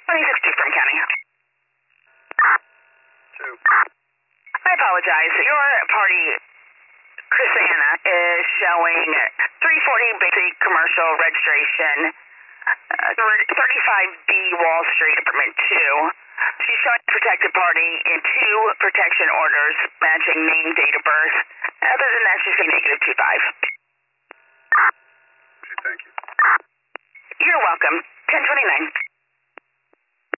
26 from County. Two. I apologize. Your party, Chrisanna, is showing 340 basic commercial registration, 35B Wall Street, apartment 2. She's showing protected party in 2 protection orders matching name, date of birth. Other than that, she's saying -25. Okay, thank you. You're welcome. 1029.